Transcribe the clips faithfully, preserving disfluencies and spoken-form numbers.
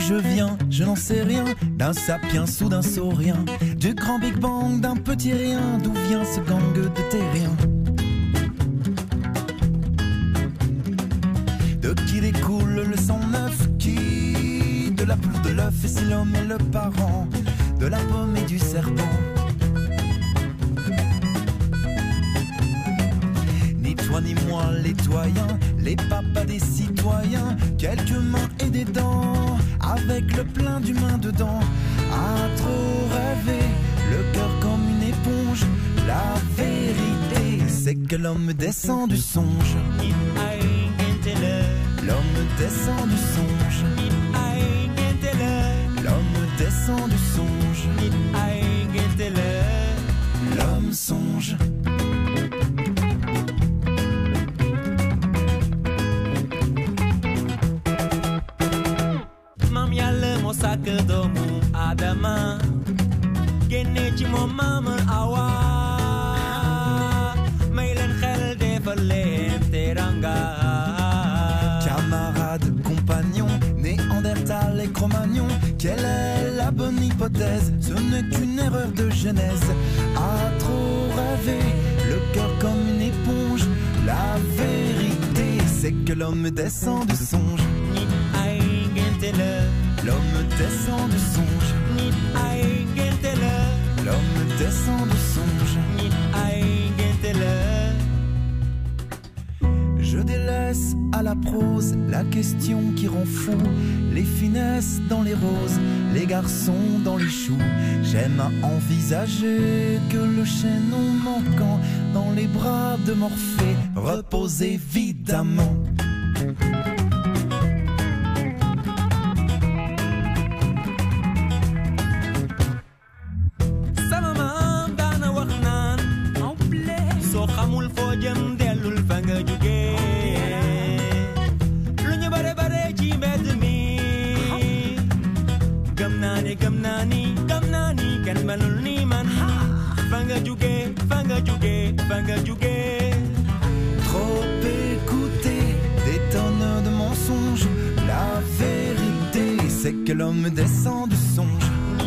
je viens, je n'en sais rien, d'un sapiens ou d'un saurien, du grand Big Bang, d'un petit rien, d'où vient ce gang de terriens? De qui découle le sang neuf, qui? De la poule, de l'œuf, et si l'homme est le parent de la pomme et du serpent? Ni toi ni moi les doyens, les papas des citoyens, quelques mains et des dents, avec le plein d'humains dedans. À trop rêver, le cœur comme une éponge, la vérité c'est que l'homme descend du songe. L'homme descend du songe. L'homme descend du songe. L'homme songe. Mam yalla mo sak doomu Adama génne ci moom maama Awa may leen xel defal leen teranga. Camarades, compagnons, Néandertal et Cro-Magnon, quelle est la bonne hypothèse? Ce n'est qu'une erreur de genèse. À trop rêver, le cœur comme une éponge, la vérité c'est que l'homme descend du songe. L'homme descend du songe. L'homme descend du songe. Je délaisse à la prose la question qui rend fou, les finesses dans les roses, les garçons dans les choux. J'aime à envisager que le chaînon manquant dans les bras de Morphée repose évidemment. Trop écouter des tonnes de mensonges, la vérité c'est que l'homme descend du songe.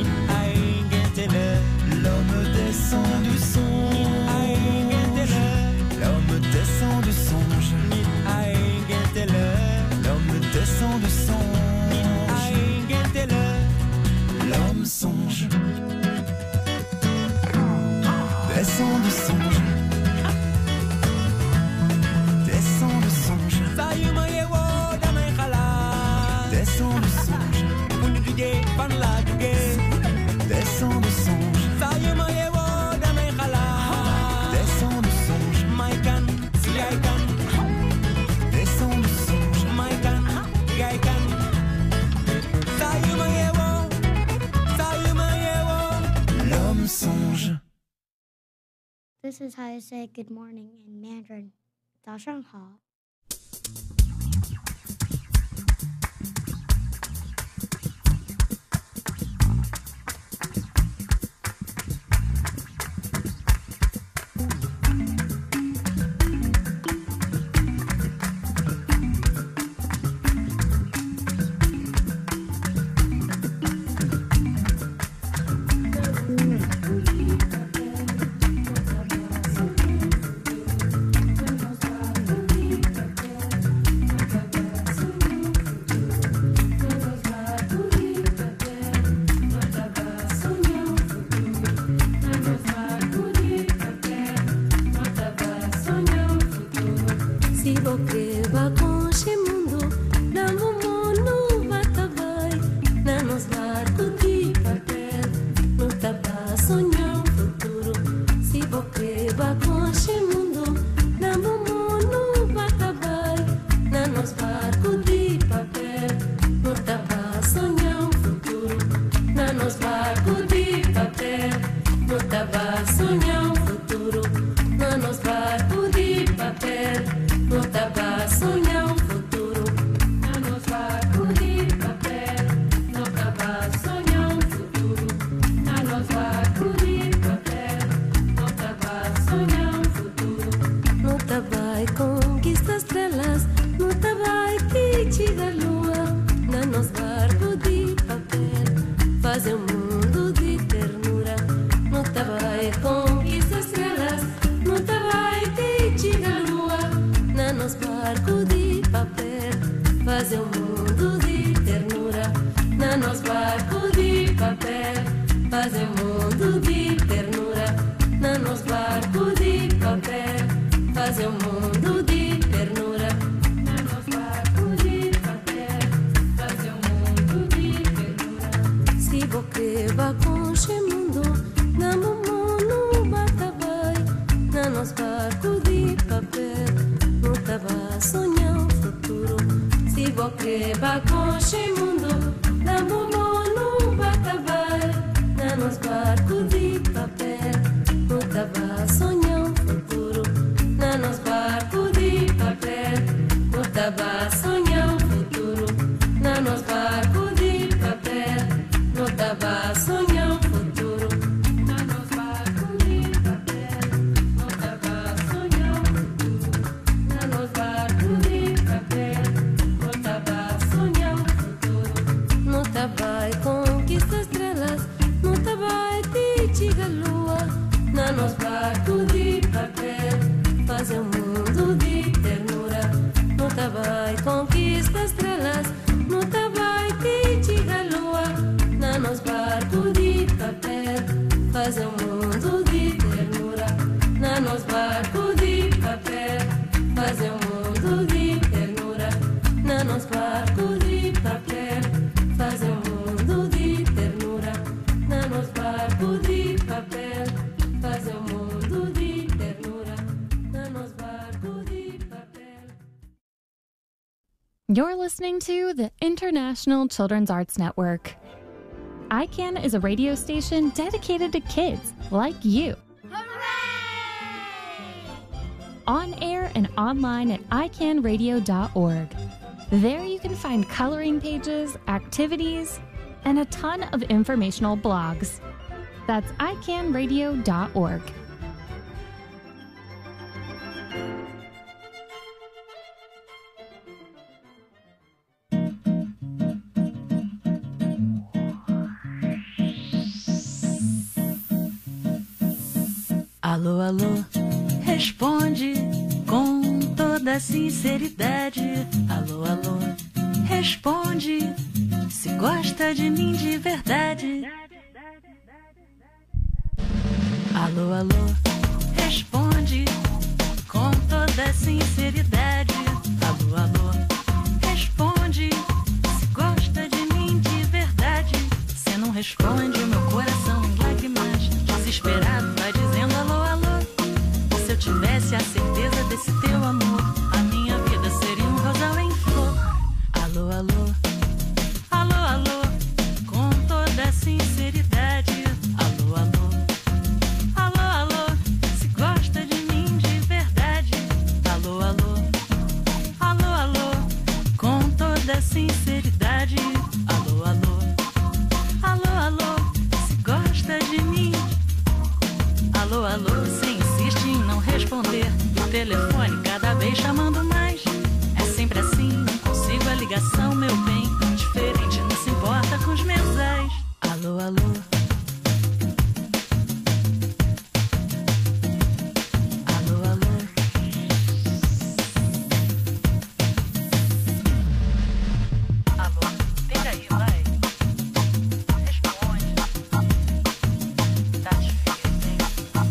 L'homme descend du songe. L'homme descend du songe. L'homme descend du songe. L'homme songe. Descend du songe. Descend du songe. Descend du songe. Descend du songe. Descend du songe. Descend du songe. L'homme songe. This is how you say good morning in Mandarin. 早上好。 barco de papel, não tava a sonhar um futuro. Se você vai conhecer o mundo, da mamãe não vai acabar. Na nos barco de papel, não tava a sonhar um futuro. Na nos barco de papel, não tava a sonhar um futuro. Na nos barco de papel, não tava a sonhar um futuro. Na nos barco de papel, não tava a sonhar um futuro. Na nos barco de papel, não tava a sonhar um futuro. Não tava a conquistar estrelas, não tava a tirar a lua. Na nos barco de papel, fazer um mundo de ternura. Não tava a conquistar estrelas, não tava a tirar a lua. Na nos barco de papel, fazer um mundo de ternura. Na nos barco de papel, fazer um mundo de ternura. Na nos barco de papel, fazer um mundo de ternura. Na nos barco de papel, fazer um mundo de ternura. Na nos barco de papel. You're listening to the International Children's Arts Network. I CAN is a radio station dedicated to kids like you. On air and online at i can radio dot org. There you can find coloring pages, activities, and a ton of informational blogs. That's i can radio dot org. Alô, alô, responde com toda sinceridade. Alô, alô, responde se gosta de mim de verdade. Alô, alô, responde com toda sinceridade. Alô, alô, responde se gosta de mim de verdade. Cê não responde, o meu coração em lágrimas, desesperado vai dizendo alô, alô. Se eu tivesse a certeza desse teu amor, a minha vida seria um rosal em flor. Alô, alô, alô, alô, com toda sinceridade. Alô, alô, alô, alô, se gosta de mim de verdade. Alô, alô, alô, alô, com toda sinceridade. Alô, alô, alô, alô, se gosta de mim. Alô, alô, você insiste em não responder o telefone, cada vez chamando mais. É sempre assim, não consigo a ligação, meu bem. Diferente, não se importa com os mensais. Alô, alô, alô, alô. Alô, pega aí, vai. Responde. Tá difícil, hein?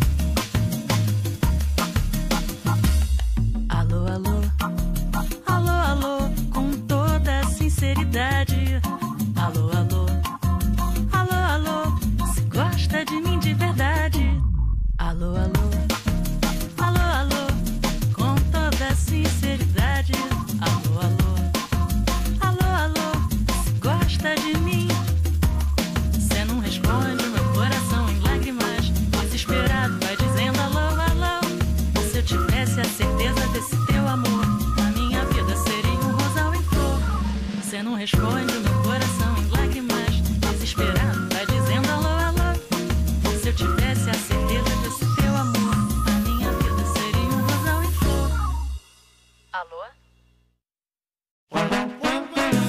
Alô, alô, alô, alô, com toda sinceridade. Alô, alô, alô, alô, se gosta de mim de verdade. Alô, alô, alô, alô, com toda sinceridade. Alô, alô, alô, alô, se gosta de mim. Cê não responde, meu coração em lágrimas, desesperado vai dizendo alô, alô. Se eu tivesse a certeza desse teu amor, a minha vida seria um rosal em flor. Cê não responde, meu coração em lágrimas, desesperado vai dizendo alô, alô. Se eu tivesse a certeza desse teu amor, a minha vida seria um rosal em flor. Alô?